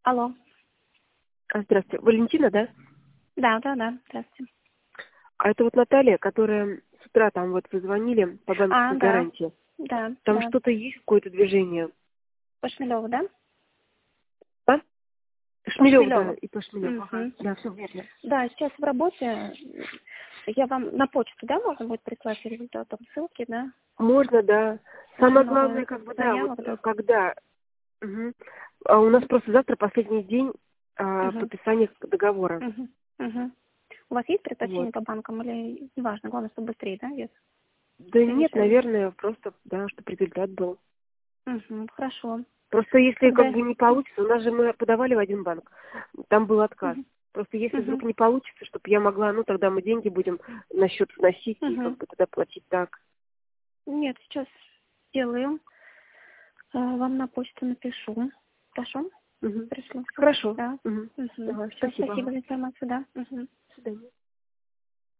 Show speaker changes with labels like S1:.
S1: Алло.
S2: Здравствуйте. Валентина, да?
S1: Да, здравствуйте.
S2: А это вот Наталья, которая с утра там вот вы звонили по банковской
S1: Да,
S2: гарантии.
S1: да,
S2: Там
S1: да.
S2: что-то есть, какое-то движение?
S1: По Шмелеву, да?
S2: А?
S1: По
S2: Шмелев, да,
S1: Шмелеву.
S2: и по Шмелев. Ага.
S1: Угу.
S2: Да, все верно.
S1: Да, сейчас в работе. Я вам на почту, да, можно будет прислать результаты ссылки, да?
S2: Можно, да.
S1: Очень
S2: Самое
S1: много
S2: главное, как бы, да, вот
S1: заявок, да.
S2: когда... Мгм. А у нас просто завтра последний день
S1: Угу.
S2: подписания договора.
S1: Угу. Угу. У вас есть
S2: Вот.
S1: предпочтение по банкам или неважно, главное, чтобы быстрее, да, есть?
S2: Да
S1: Или
S2: нет,
S1: дешевле?
S2: наверное, просто, да, чтобы результат был.
S1: Угу. Хорошо.
S2: Просто если как
S1: Тогда...
S2: бы не получится, у нас же мы подавали в один банк, там был отказ.
S1: Угу.
S2: Просто если вдруг
S1: Угу.
S2: не получится, чтобы я могла, ну тогда мы деньги будем на счет вносить и как
S1: Угу.
S2: бы тогда платить так.
S1: Нет, сейчас сделаю. Вам на почту напишу. Хорошо?
S2: Мгм.
S1: Пришлю.
S2: Хорошо.
S1: Да.
S2: Мгм.
S1: Угу.
S2: Ага,
S1: Все,
S2: спасибо.
S1: спасибо
S2: Ага.
S1: за информацию, да. Угу.